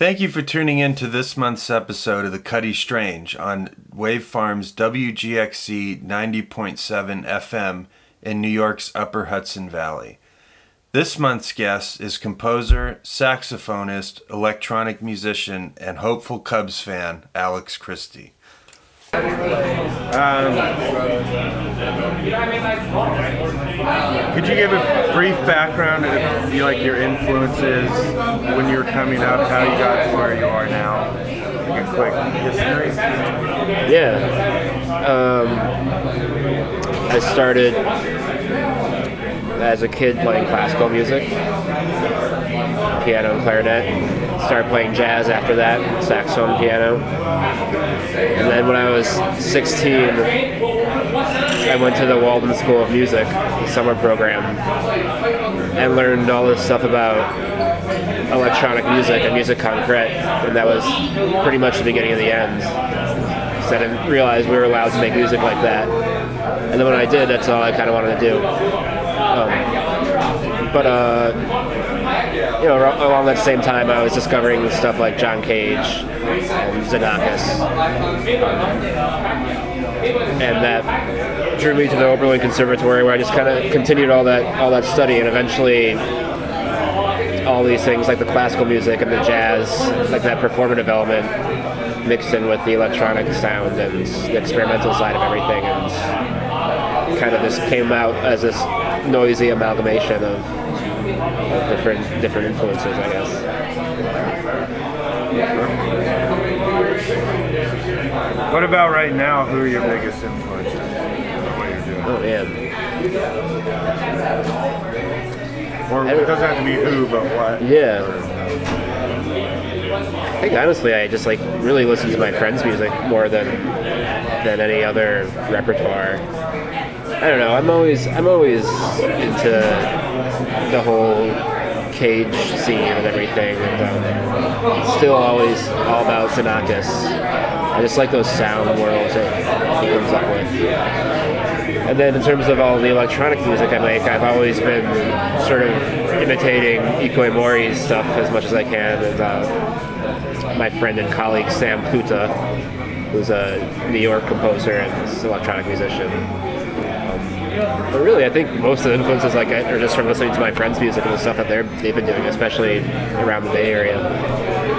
Thank you for tuning in to this month's episode of The Cuddy Strange on Wavefarm's WGXC 90.7 FM in New York's Upper Hudson Valley. This month's guest is composer, saxophonist, electronic musician, and hopeful Cubs fan, Alex Christie. Could you give a brief background of your influences when you were coming up, how you got to where you are now? Like a quick history? Yeah. I started as a kid playing classical music, piano and clarinet. Started playing jazz after that, saxophone and piano. And then when I was 16, I went to the Walden School of Music, the summer program, and learned all this stuff about electronic music and musique concrète, and that was pretty much the beginning of the end. So I didn't realize we were allowed to make music like that. And then when I did, that's all I kind of wanted to do. Along that same time, I was discovering stuff like John Cage and Xenakis. And that drew me to the Oberlin Conservatory, where I just kind of continued all that study, and eventually all these things like the classical music and the jazz, like that performative element, mixed in with the electronic sound and the experimental side of everything, and kind of just came out as this noisy amalgamation of different influences, I guess. What about right now? Who are your biggest influences on what you're doing? Oh man. Or it doesn't have to be who, but what? Yeah. I think honestly, I just really listen to my friends' music more than any other repertoire. I don't know. I'm always into the whole Cage scene and everything, and still always all about Xenakis. I just like those sound worlds that he comes up with. And then in terms of all the electronic music I make, I've always been sort of imitating Ikue Mori's stuff as much as I can, and my friend and colleague Sam Puta, who's a New York composer and electronic musician. But really, I think most of the influences I get are just from listening to my friends' music and the stuff that they've been doing, especially around the Bay Area.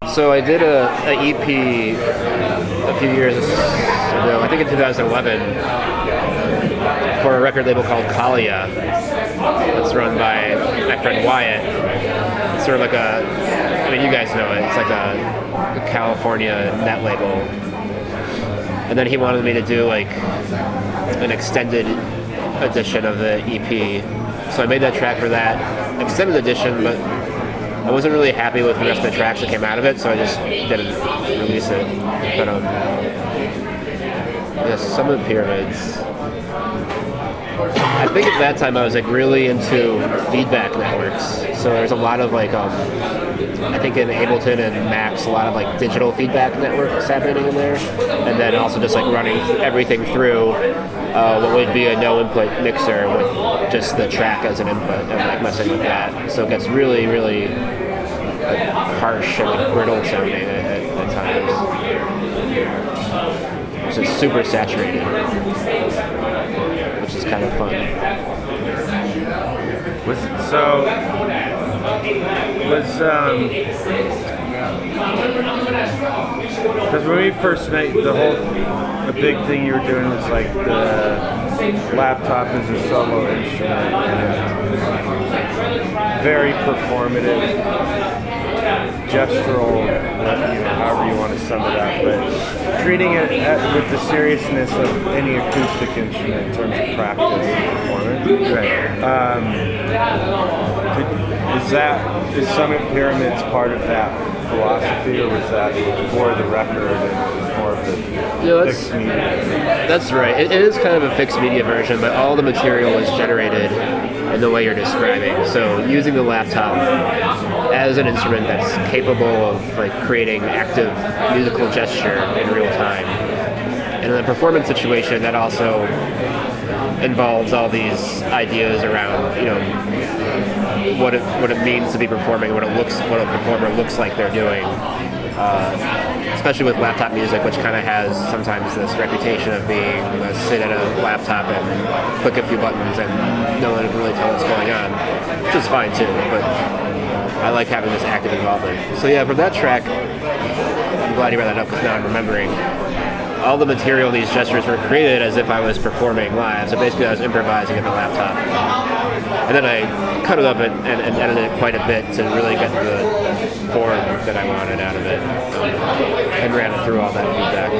So I did a EP a few years ago, I think in 2011, for a record label called Kalia. It's run by my friend Wyatt. It's sort of like I mean, you guys know it. It's like a California net label. And then he wanted me to do like an extended edition of the EP. So I made that track for that extended edition, but I wasn't really happy with the rest of the tracks that came out of it, so I just didn't release it. But yeah, Summit Pyramids. I think at that time I was like really into feedback networks. So there's a lot of like I think in Ableton and Max, a lot of like digital feedback networks happening in there, and then also just like running everything through what would be a no input mixer with just the track as an input and like messing with that. So it gets really, really harsh and like brittle sounding at times. So it's super saturated, which is kind of fun. Because when we first met, the big thing you were doing was like the laptop as a solo instrument, and very performative, gestural, however you want to sum it up, but treating it with the seriousness of any acoustic instrument in terms of practice and performance. Right. Is Summit Pyramids part of that philosophy, or was that for the record and more of the fixed media? That's right. It is kind of a fixed media version, but all the material is generated in the way you're describing. So using the laptop as an instrument that's capable of like creating active musical gesture in real time. And in the performance situation, that also involves all these ideas around, what it means to be performing, what a performer looks like they're doing. Especially with laptop music, which kind of has sometimes this reputation of being sit at a laptop and click a few buttons and no one can really tell what's going on, which is fine too, but I like having this active involvement. So yeah, for that track, I'm glad you brought that up because now I'm remembering all the material, these gestures were created as if I was performing live. So basically I was improvising at the laptop. And then I cut it up and edited it quite a bit to really get the form that I wanted out of it. And ran it through all that feedback.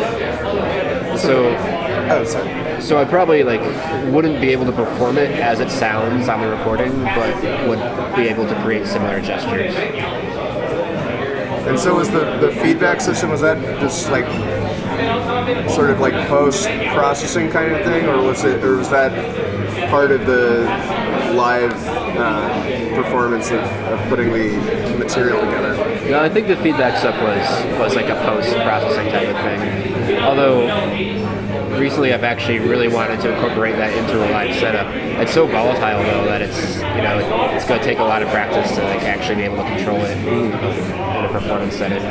So I probably wouldn't be able to perform it as it sounds on the recording, but would be able to create similar gestures. And so was the feedback system, was that just sort of post-processing kind of thing, or was that part of the live performance of putting the material together? No, I think the feedback stuff was like a post-processing type of thing. Although recently I've actually really wanted to incorporate that into a live setup. It's so volatile though that it's going to take a lot of practice to actually be able to control it in a performance setting.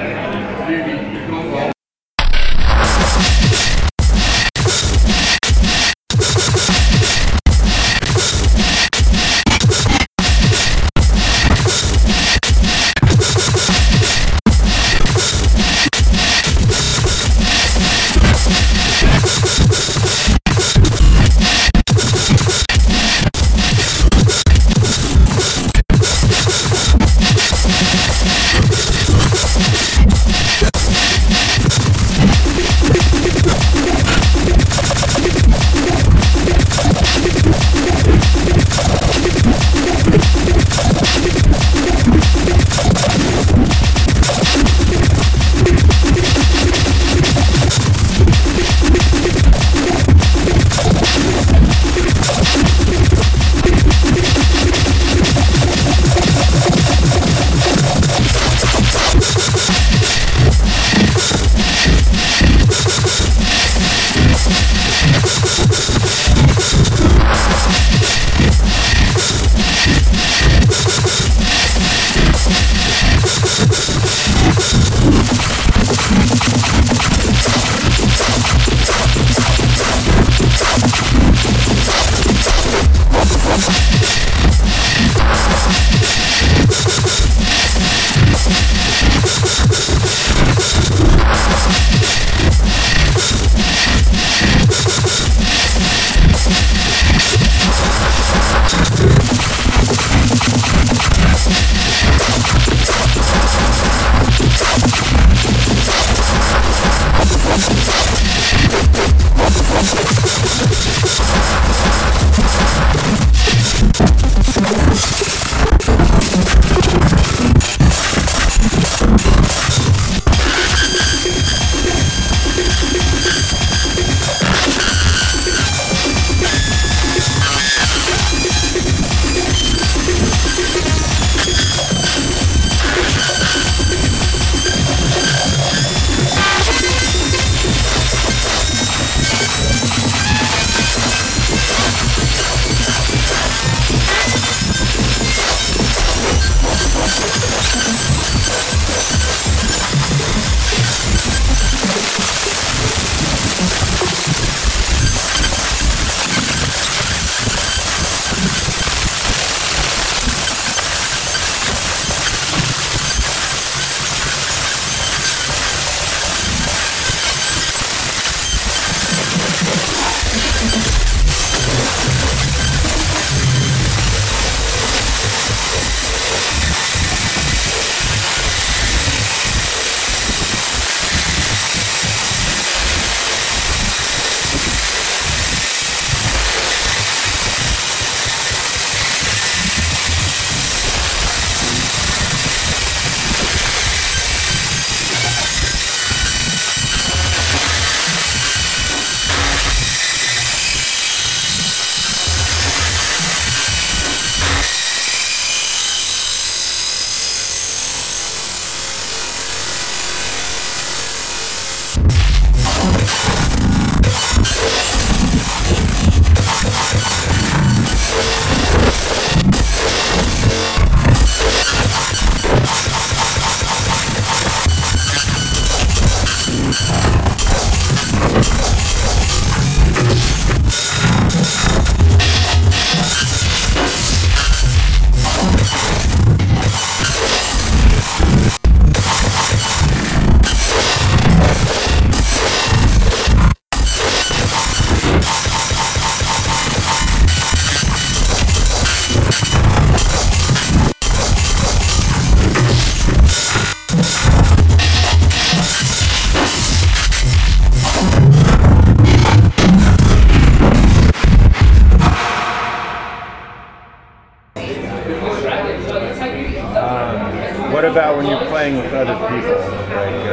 What about when you're playing with other people? Like,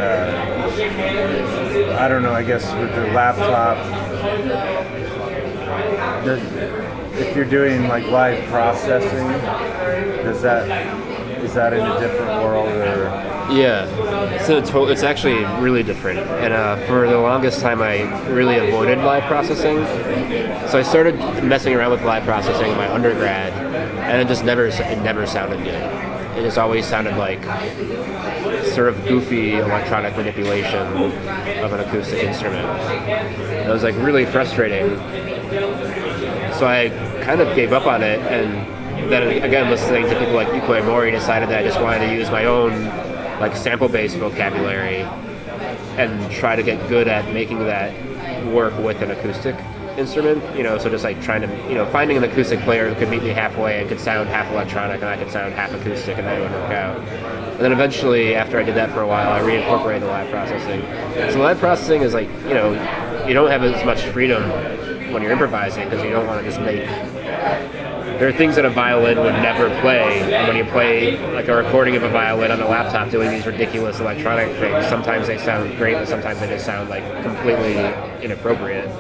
I don't know, I guess with the laptop, if you're doing like live processing, is that in a different world or? Yeah, it's actually really different. And for the longest time, I really avoided live processing. So I started messing around with live processing in my undergrad, and it never sounded good. It just always sounded like sort of goofy electronic manipulation of an acoustic instrument. It was like really frustrating. So I kind of gave up on it, and then again, listening to people like Yukoi Mori, decided that I just wanted to use my own like sample-based vocabulary and try to get good at making that work with an acoustic instrument. So just like trying to, finding an acoustic player who could meet me halfway and could sound half electronic and I could sound half acoustic, and that would work out. And then eventually, after I did that for a while, I reincorporated the live processing. So live processing is like, you don't have as much freedom when you're improvising because you don't want to just make... There are things that a violin would never play, and when you play like a recording of a violin on a laptop doing these ridiculous electronic things, sometimes they sound great, but sometimes they just sound like completely inappropriate.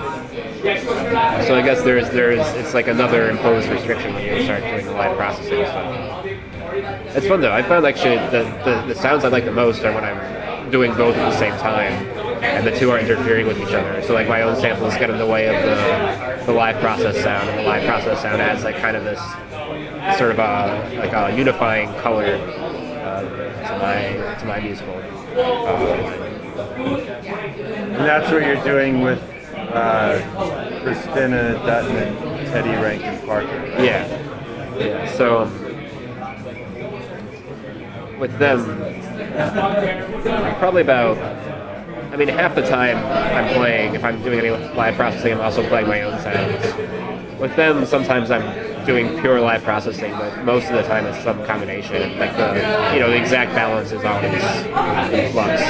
So I guess it's like another imposed restriction when you start doing the live processing stuff. It's fun though. I found actually the sounds I like the most are when I'm doing both at the same time, and the two are interfering with each other. So like my own samples get in the way of the live process sound, and the live process sound adds like kind of this sort of a unifying color to my musical. And that's what you're doing with Christina Dutton and Teddy Rankin Parker. Right? Yeah. So with them, probably about, half the time I'm playing, if I'm doing any live processing, I'm also playing my own sounds. With them, sometimes I'm doing pure live processing, but most of the time it's some combination. Like the exact balance is always in flux.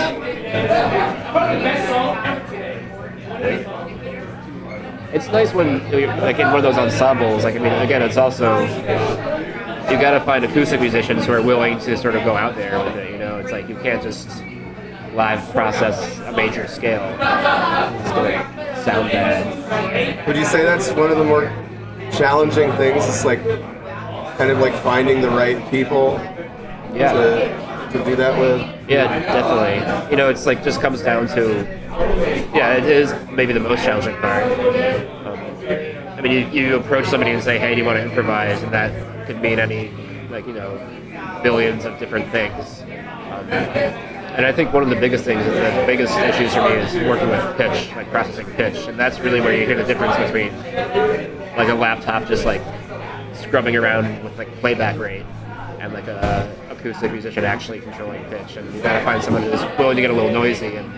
It's nice when you're like in one of those ensembles. Again, it's also, you got to find acoustic musicians who are willing to sort of go out there with it. It's like you can't just live process a major scale. It's going to sound bad. Would you say that's one of the more challenging things? It's like kind of like finding the right people to do that with? Yeah, definitely. It's like just comes down to, it is maybe the most challenging part. You approach somebody and say, hey, do you want to improvise? And that could mean any, billions of different things. And I think one of the biggest issues for me is working with pitch, like processing pitch. And that's really where you hear the difference between like a laptop just like scrubbing around with like playback rate and like a acoustic musician actually controlling pitch. And you gotta find someone who's willing to get a little noisy and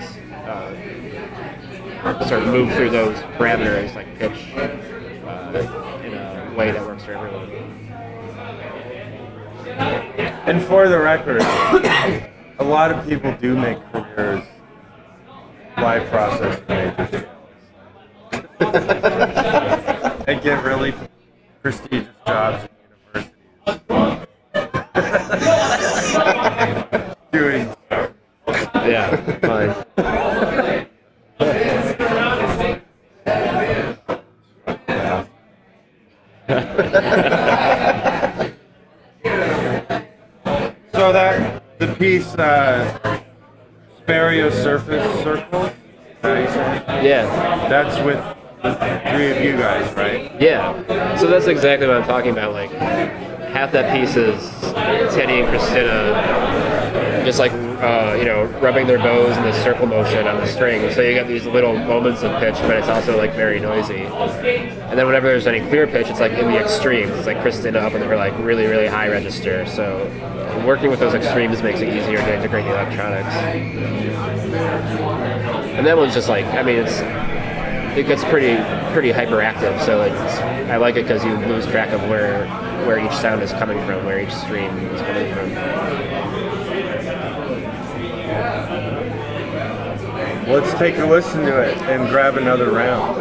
sort of move through those parameters like pitch in a way that works for everyone. And for the record, a lot of people do make careers live processing major scales. They get really prestigious jobs in universities. Doing so. Yeah, fine. So that the piece Sparrow Surface Circles, is that how you say it? Yeah. That's with the three of you guys, right? Yeah. So that's exactly what I'm talking about. Like half that piece is Teddy and Christina just like rubbing their bows in this circle motion on the string. So you got these little moments of pitch, but it's also like very noisy. And then whenever there's any clear pitch, it's like in the extremes. It's like Christina up in her like really, really high register. So working with those extremes makes it easier to integrate the electronics. And that one's just like, it gets pretty hyperactive. So I like it because you lose track of where each sound is coming from, where each stream is coming from. Let's take a listen to it and grab another round.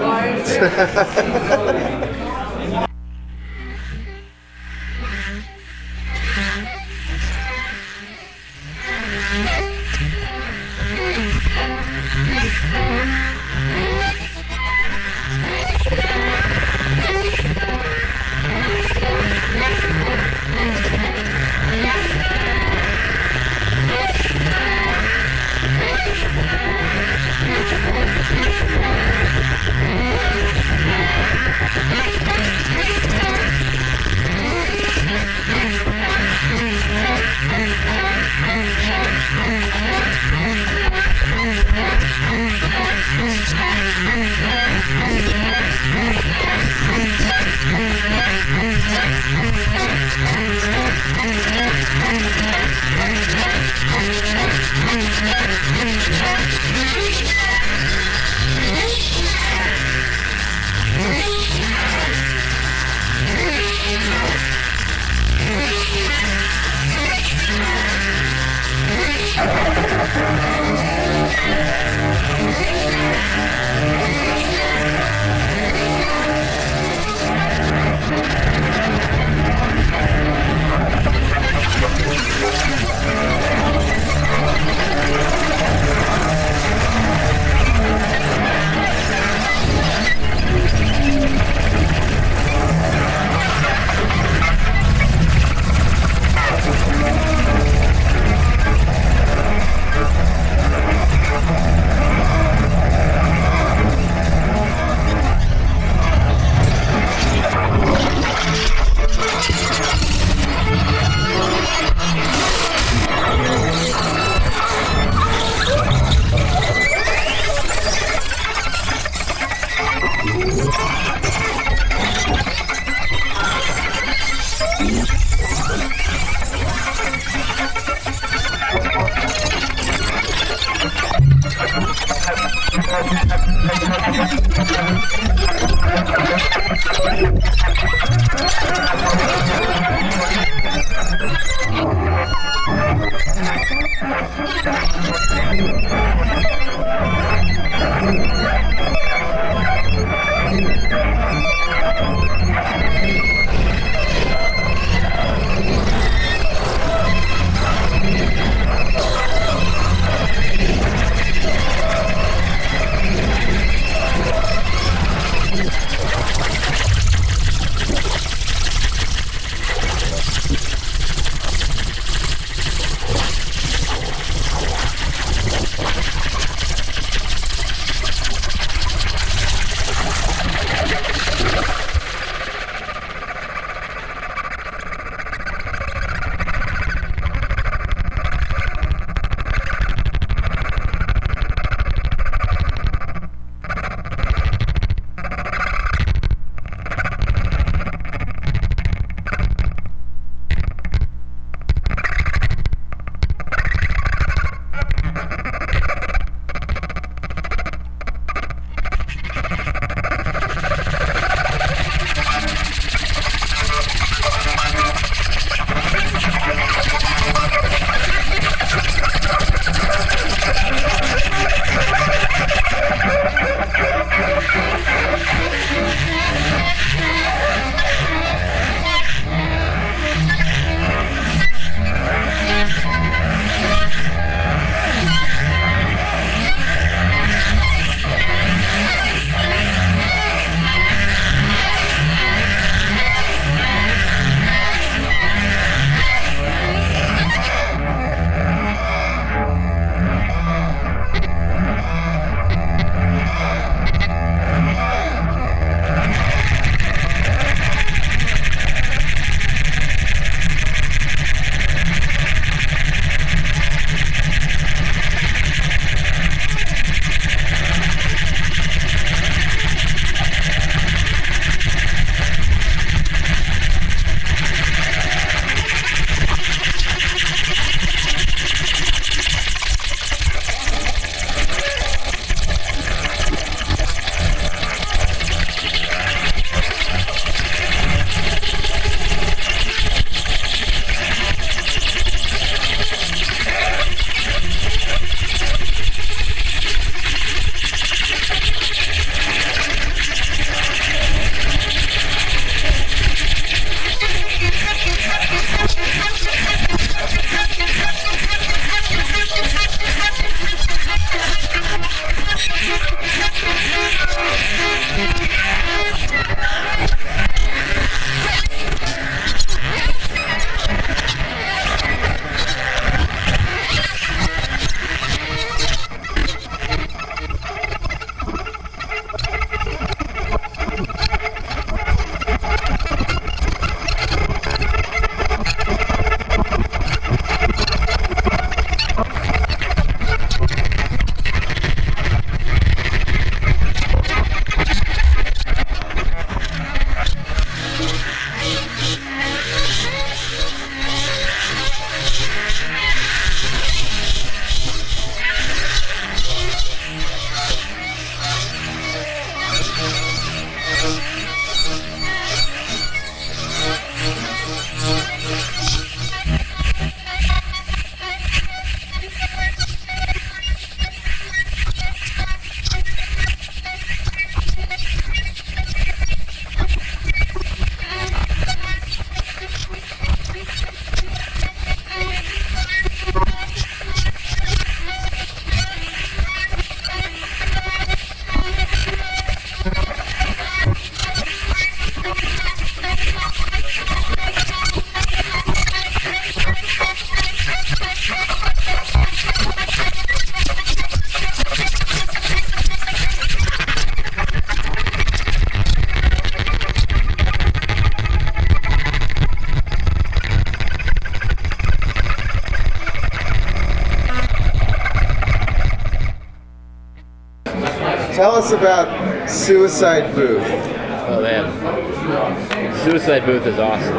Tell us about Suicide Booth. Oh man, Suicide Booth is awesome.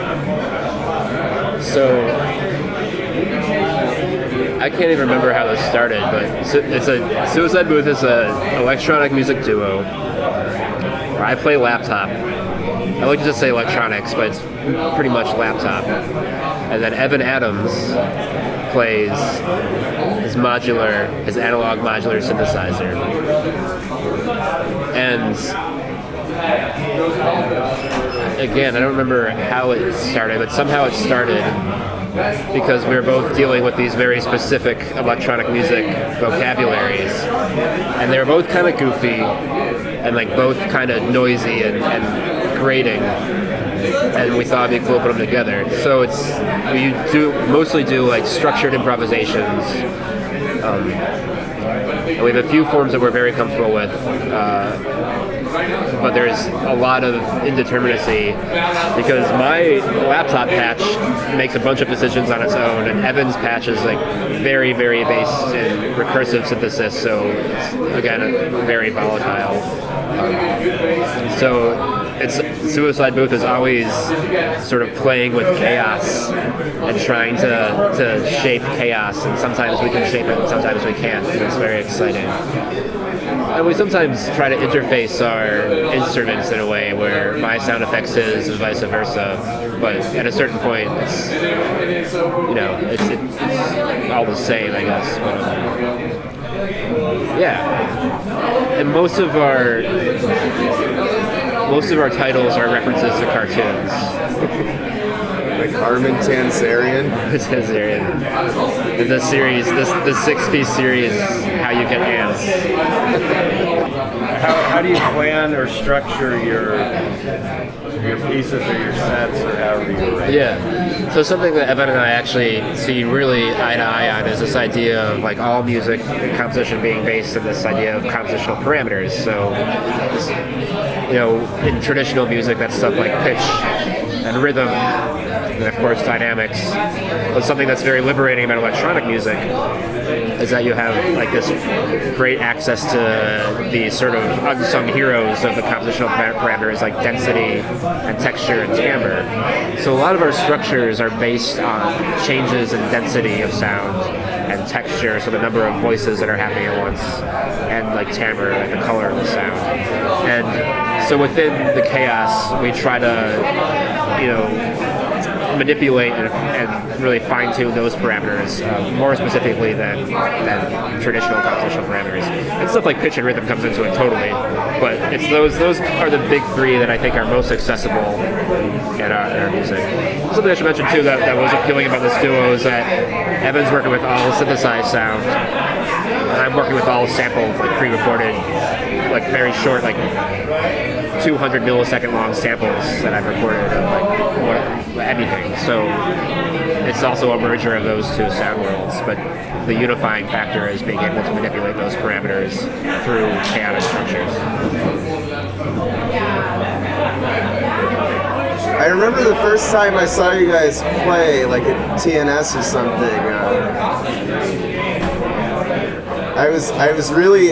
So I can't even remember how this started, but Suicide Booth is a electronic music duo where I play laptop. I like to just say electronics, but it's pretty much laptop. And then Evan Adams plays his analog modular synthesizer. And again, I don't remember how it started, but somehow it started because we were both dealing with these very specific electronic music vocabularies. And they were both kind of goofy and like both kind of noisy and grating. And we thought it'd be cool to put them together. So we mostly do like structured improvisations. And we have a few forms that we're very comfortable with, but there's a lot of indeterminacy because my laptop patch makes a bunch of decisions on its own, and Evan's patch is like very, very based in recursive synthesis, so it's again very volatile. So Suicide Booth is always sort of playing with chaos and trying to shape chaos, and sometimes we can shape it and sometimes we can't, and it's very exciting. And we sometimes try to interface our instruments in a way where my sound affects his and vice versa, but at a certain point it's all the same, I guess. But, yeah. And most of our titles are references to cartoons. Like Armin Tanzarian. Tanzarian. And the series, the 6-piece series, How You Get Ants. How do you plan or structure your pieces or your sets or however you arrange? Yeah. So something that Evan and I actually see really eye to eye on is this idea of like all music and composition being based on this idea of compositional parameters. So, in traditional music, that's stuff like pitch and rhythm, and of course dynamics. But something that's very liberating about electronic music is that you have like this great access to the sort of unsung heroes of the compositional parameters like density and texture and timbre. So a lot of our structures are based on changes in density of sound and texture, so the number of voices that are happening at once, and like timbre, like the color of the sound. And so within the chaos, we try to, manipulate and really fine-tune those parameters more specifically than traditional compositional parameters. And stuff like pitch and rhythm comes into it totally, but it's those are the big three that I think are most accessible in our music. Something I should mention too that was appealing about this duo is that Evan's working with all synthesized sound, and I'm working with all sampled, like pre-recorded, like very short, like 200 millisecond long samples that I've recorded of anything. So it's also a merger of those two sound worlds, but the unifying factor is being able to manipulate those parameters through chaotic structures. I remember the first time I saw you guys play, like at TNS or something. I was really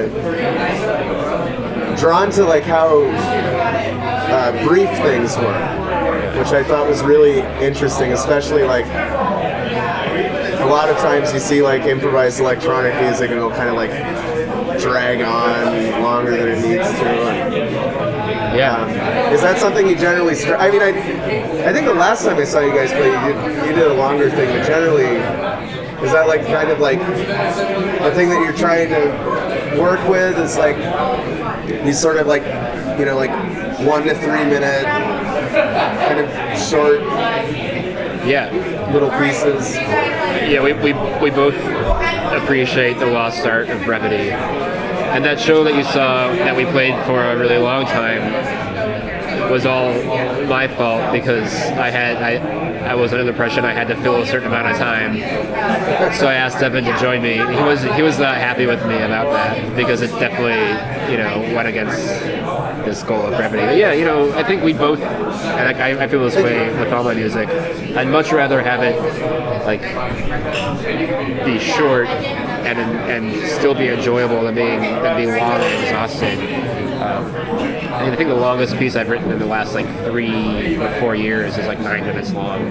drawn to like how brief things were, which I thought was really interesting, especially like a lot of times you see like improvised electronic music and it'll kind of like drag on longer than it needs to. Is that something you generally I think the last time I saw you guys play, you did a longer thing, but generally, is that like kind of like the thing that you're trying to work with is like these sort of like, like 1 to 3 minute kind of short little pieces? Yeah, we both appreciate the lost art of brevity. And that show that you saw that we played for a really long time was all my fault because I was under the impression I had to fill a certain amount of time. So I asked Evan to join me. He was not happy with me about that because it definitely went against this goal of brevity. But yeah, I think we both, and I feel this way with all my music. I'd much rather have it like be short and still be enjoyable than being long and exhausting. I think the longest piece I've written in the last 3 or 4 years is 9 minutes long.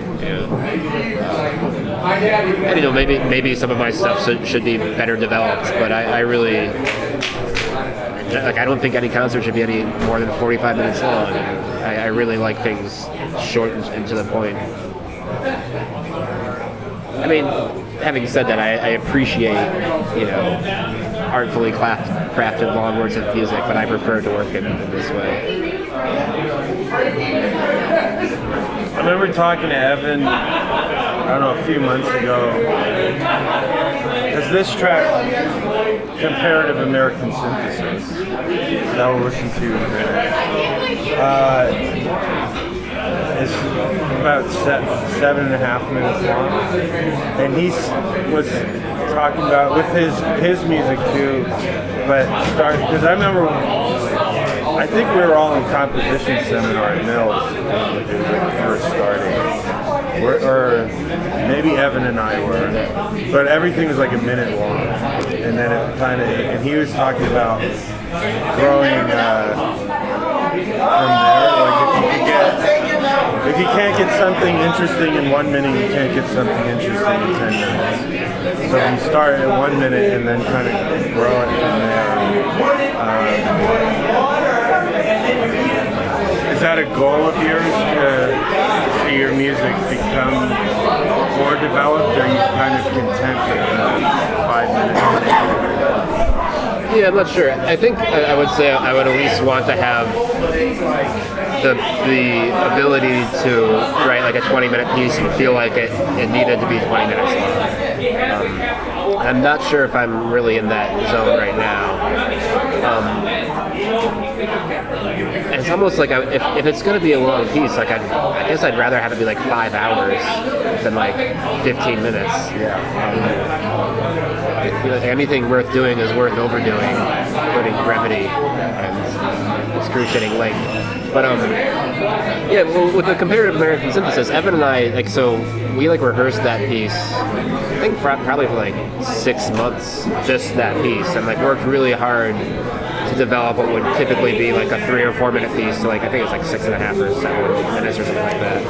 And maybe some of my stuff should be better developed, but I really I don't think any concert should be any more than 45 minutes long. I really like things short and to the point. I mean, having said that, I appreciate, artfully crafted long words of music, but I prefer to work in this way. I remember talking to Evan, I don't know, a few months ago, because this track, Comparative American Synthesis, that we'll listen to in a minute, is about 7.5 minutes long, and he was talking about with his music too, but because I remember, I think we were all in composition seminar at Mills when it was first starting, or maybe Evan and I were, but everything was a minute long, and then it and he was talking about growing from there, if you can't get something interesting in 1 minute, you can't get something interesting in 10 minutes. So you start at 1 minute and then kind of grow it from there. Is that a goal of yours to see your music become more developed, or are you kind of content with 5 minutes? Yeah, I'm not sure. I think I would say I would at least want to have the ability to write a 20-minute piece and feel like it needed to be 20 minutes long. I'm not sure if I'm really in that zone right now. It's almost like if it's going to be a long piece, I guess I'd rather have it be 5 hours than 15 minutes. Anything worth doing is worth overdoing, including brevity and excruciating length. But with the Comparative American Synthesis, Evan and I we rehearsed that piece. I think probably for 6 months, just that piece, and worked really hard to develop what would typically be a 3 or 4 minute piece to I think it's 6.5 or 7 minutes or something like that.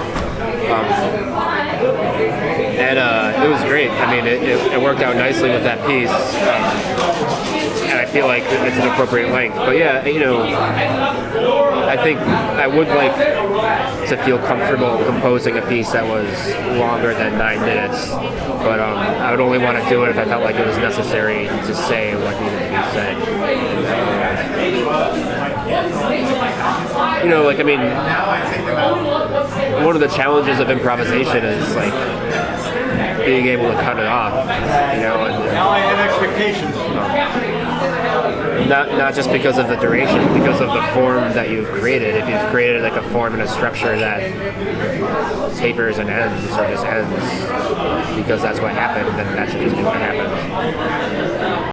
And it was great. I mean, it worked out nicely with that piece, and I feel like it's an appropriate length. But yeah, I think I would like to feel comfortable composing a piece that was longer than 9 minutes, but I would only want to do it if I felt like it was necessary to say what needed to be said. One of the challenges of improvisation is being able to cut it off, Now I have expectations. Not just because of the duration, because of the form that you've created. If you've created a form and a structure that tapers and ends, or just ends because that's what happened, then that should just be what happened.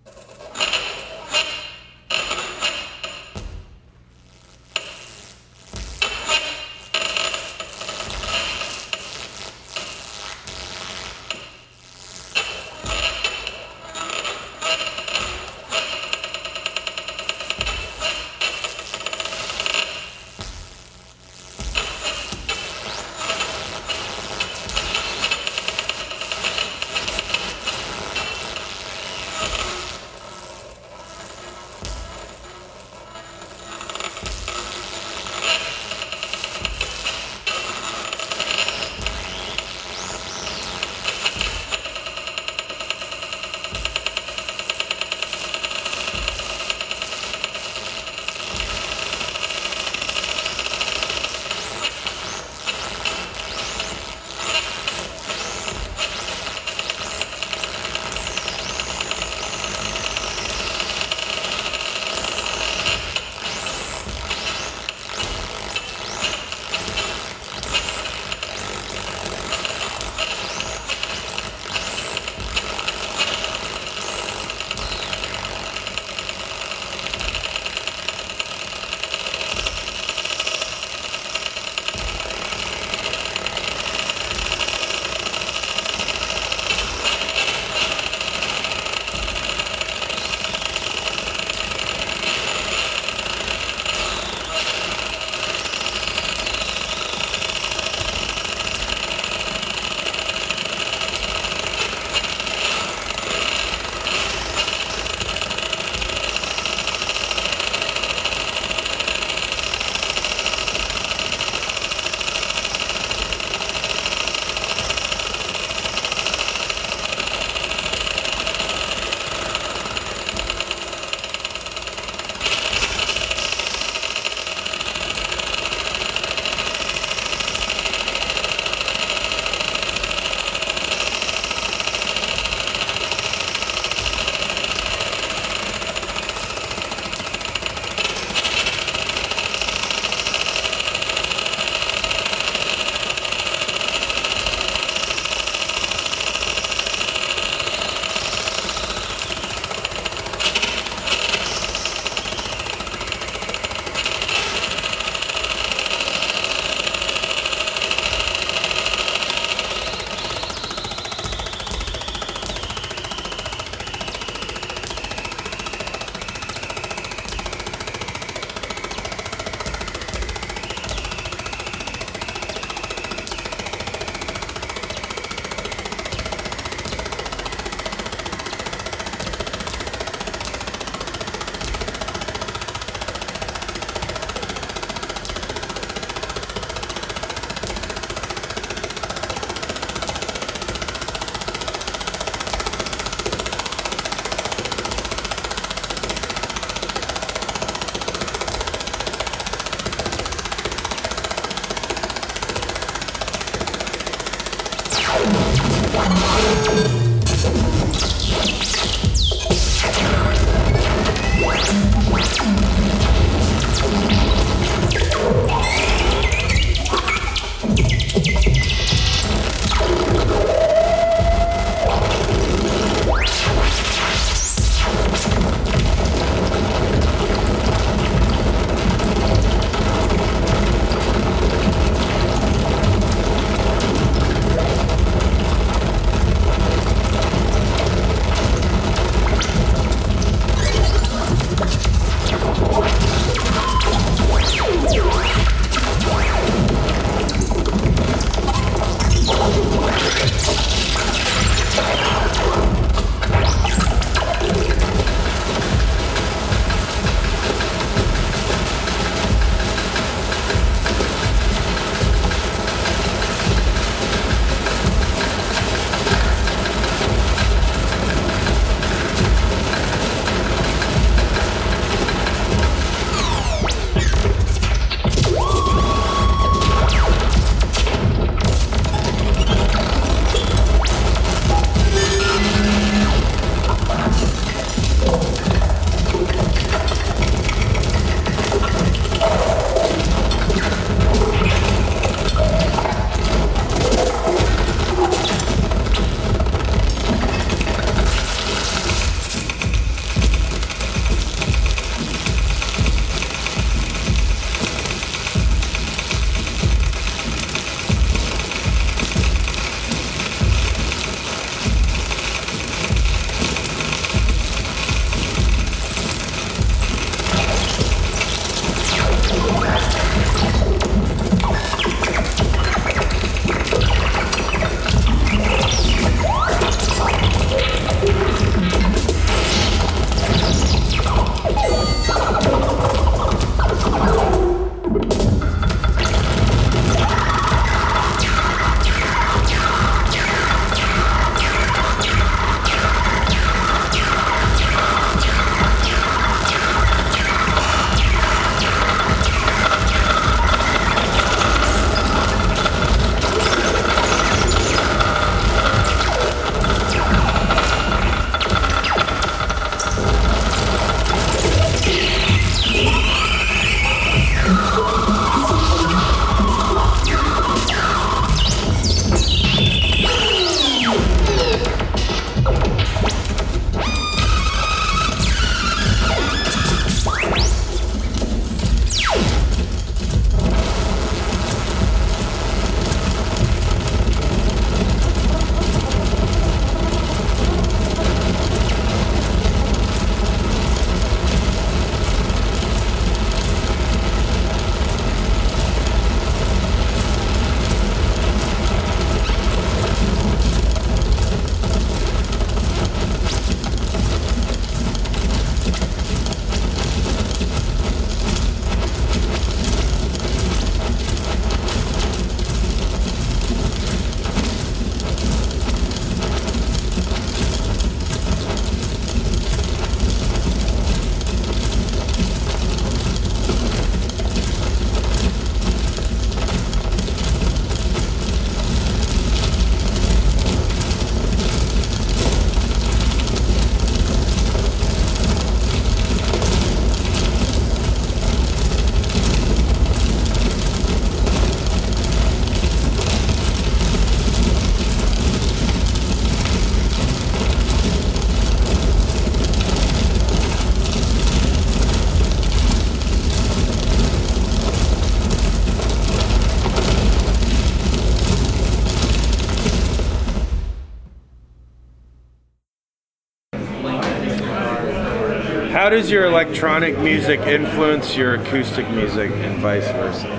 How does your electronic music influence your acoustic music and vice versa?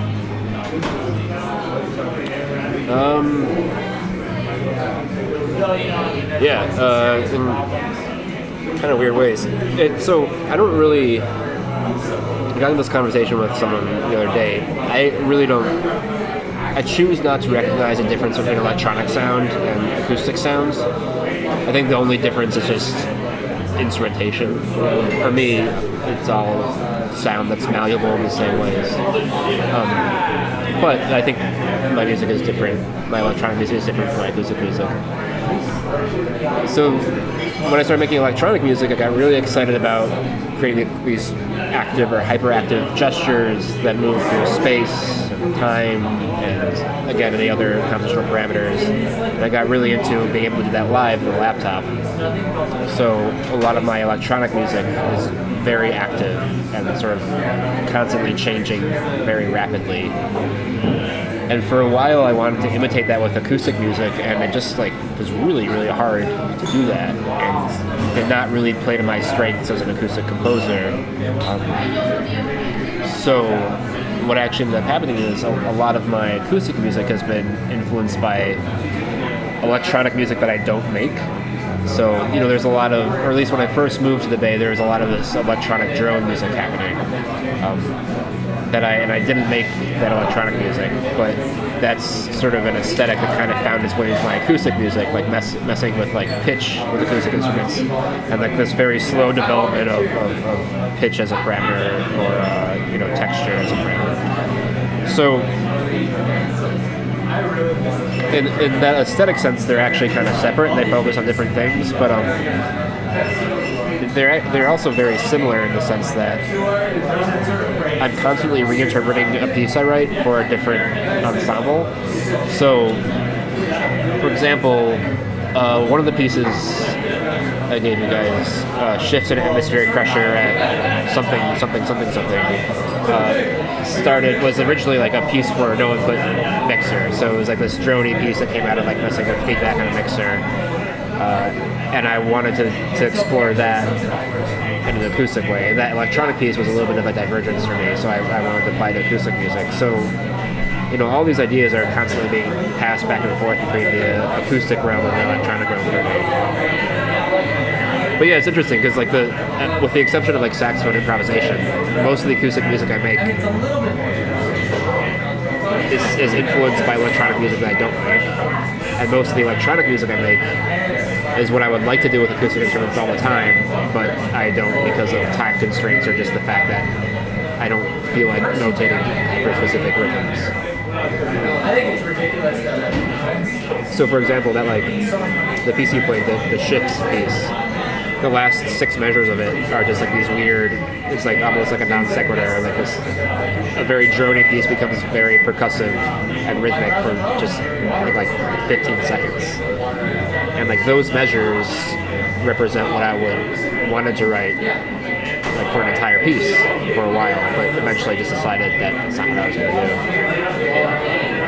In kind of weird ways. So I don't really. I got in this conversation with someone the other day. I really don't. I choose not to recognize a difference between electronic sound and acoustic sounds. I think the only difference is just instrumentation. For me, it's all sound that's malleable in the same ways. But I think my music is different. My electronic music is different from my acoustic music. So when I started making electronic music, I got really excited about creating these active or hyperactive gestures that move through space and time and, again, any other compositional parameters. And I got really into being able to do that live with a laptop. So a lot of my electronic music is very active and sort of constantly changing very rapidly. And for a while, I wanted to imitate that with acoustic music, and it just was really, really hard to do that, and did not really play to my strengths as an acoustic composer. So what actually ended up happening is a lot of my acoustic music has been influenced by electronic music that I don't make. So, there's a lot of, or at least when I first moved to the Bay, there was a lot of this electronic drone music happening. I didn't make that electronic music, but that's sort of an aesthetic that kind of found its way into my acoustic music, messing with pitch with acoustic instruments, and this very slow development of pitch as a parameter or texture as a parameter. So in that aesthetic sense, they're actually kind of separate, and they focus on different things, but they're also very similar in the sense that I'm constantly reinterpreting a piece I write for a different ensemble. So, for example, one of the pieces I gave you guys, Shifts in Atmospheric Pressure at something, was originally a piece for a no input mixer. So it was this droney piece that came out of messing with feedback on a mixer. And I wanted to explore that in an acoustic way. That electronic piece was a little bit of a divergence for me, so I wanted to apply to acoustic music. So, all these ideas are constantly being passed back and forth between the acoustic realm and the electronic realm for me. But yeah, it's interesting because with the exception of saxophone improvisation, most of the acoustic music I make is influenced by electronic music that I don't make, and most of the electronic music I make is what I would like to do with acoustic instruments all the time, but I don't because of time constraints or just the fact that I don't feel like notating hyper-specific rhythms. I think it's ridiculous. So, for example, the piece you played, the Shifts piece, the last 6 measures of it are just these weird, it's almost like a non sequitur, a very drony piece becomes very percussive and rhythmic for just, I think 15 seconds. And those measures represent what I wanted to write for an entire piece for a while, but eventually just decided that that's not what I was going to do.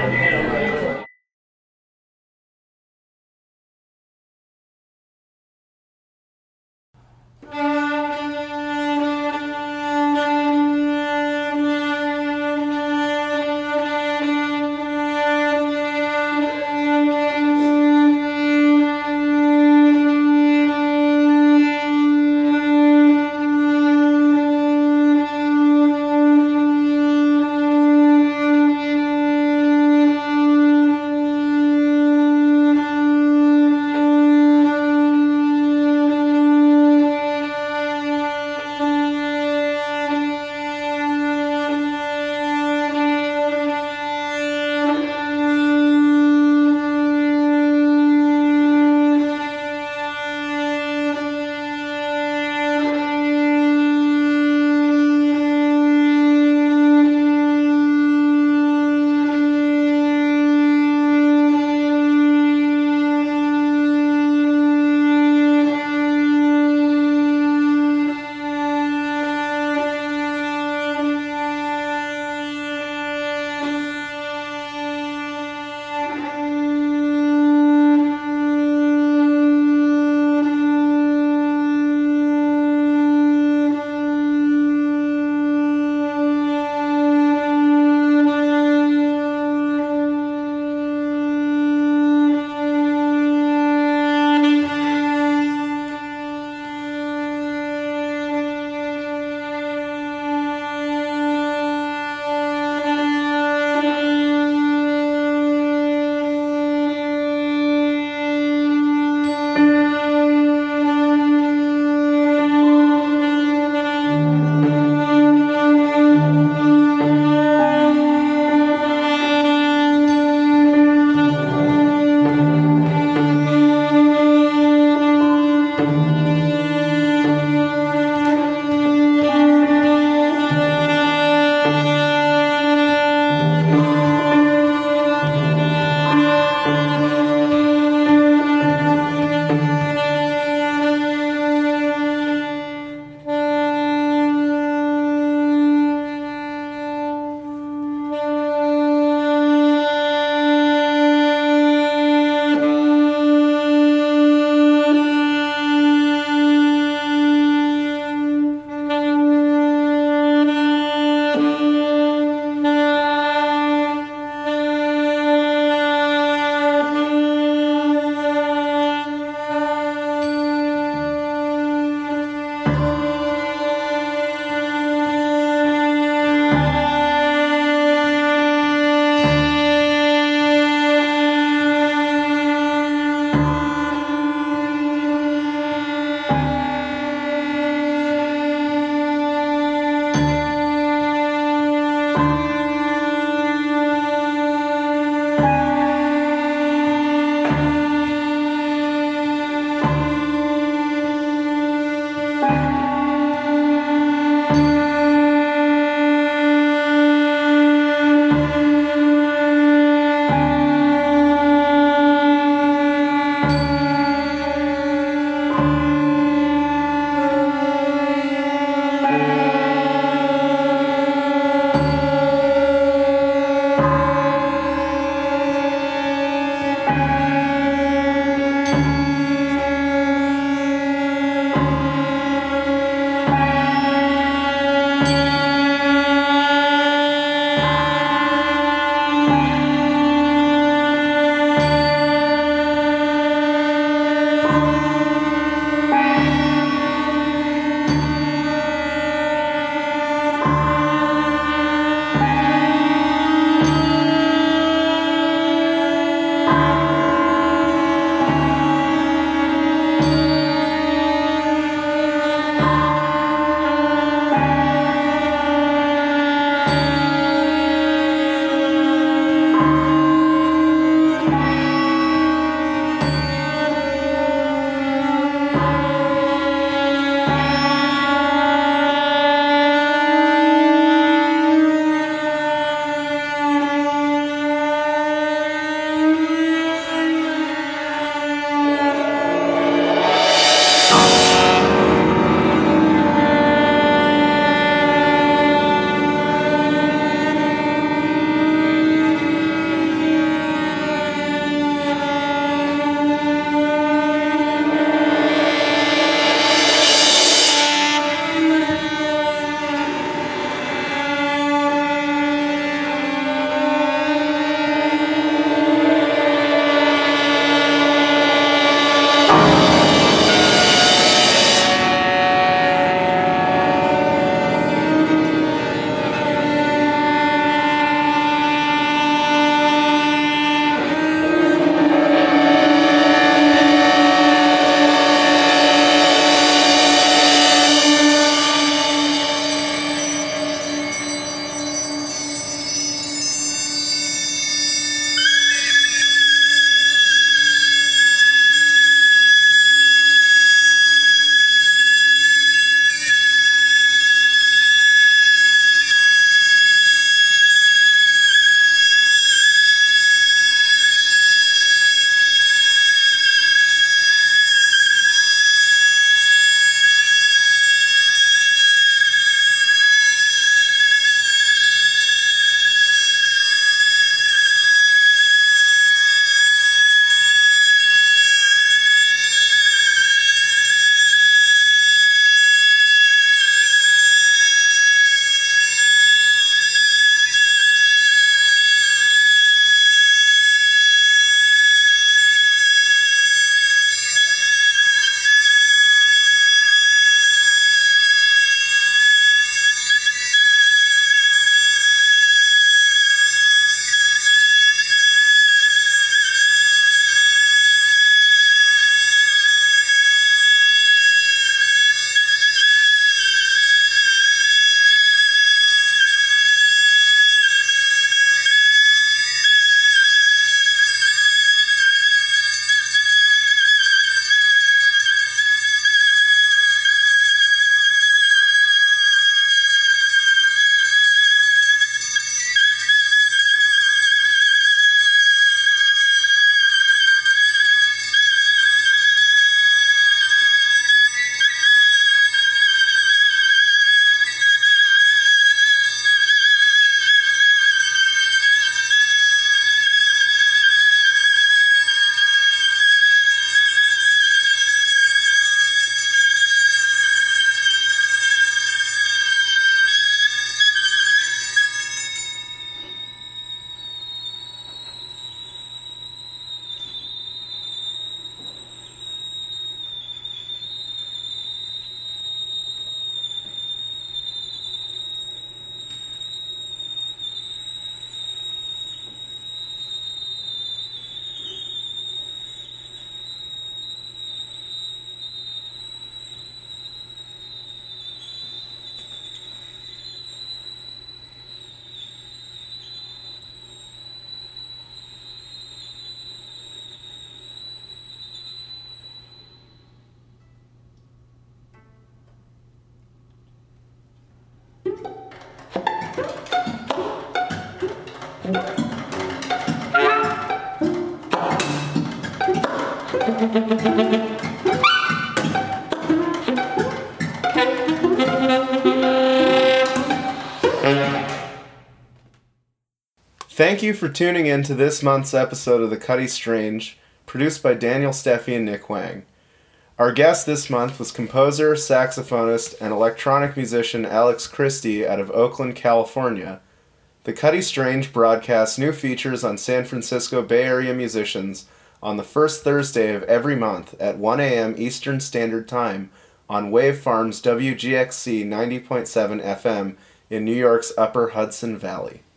Thank you for tuning in to this month's episode of The Cuddy Strange, produced by Daniel Steffi and Nick Wang. Our guest this month was composer, saxophonist, and electronic musician Alex Christie out of Oakland, California. The Cuddy Strange broadcasts new features on San Francisco Bay Area musicians on the first Thursday of every month at 1 a.m. Eastern Standard Time on Wave Farms WGXC 90.7 FM in New York's Upper Hudson Valley.